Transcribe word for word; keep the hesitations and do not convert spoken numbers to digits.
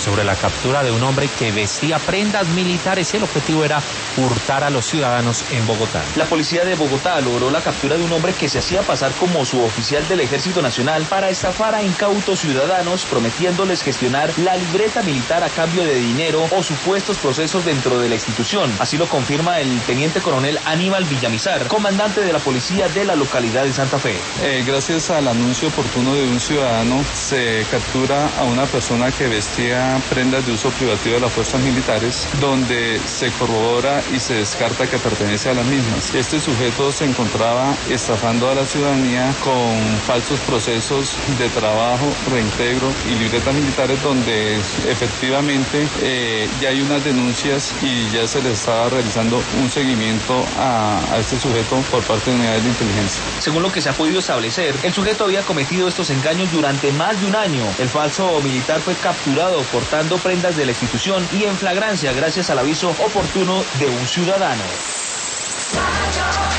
sobre la captura de un hombre que vestía prendas militares y el objetivo era hurtar a los ciudadanos en Bogotá. La policía de Bogotá logró la captura de un hombre que se hacía pasar como su oficial del Ejército Nacional para estafar a incautos ciudadanos, prometiéndoles gestionar la libreta militar a cambio de dinero o supuestos procesos dentro de la institución. Así lo confirma el teniente coronel Aníbal Villamizar, comandante de la policía de la localidad de Santa Fe. Eh, gracias al anuncio oportuno de un ciudadano, se captura a una persona que vestía prendas de uso privativo de las fuerzas militares, donde se corrobora y se descarta que pertenece a las mismas. Este sujeto se encontraba estafando a la ciudadanía con falsos procesos de trabajo, reintegro y libretas militares, donde efectivamente eh, ya hay unas denuncias y ya se le estaba realizando un seguimiento a, a este sujeto por parte de unidades de inteligencia. Según lo que se ha podido establecer, el sujeto había cometido estos engaños durante más de un año. El falso militar fue capturado portando prendas de la institución y en flagrancia gracias al aviso oportuno de un ciudadano.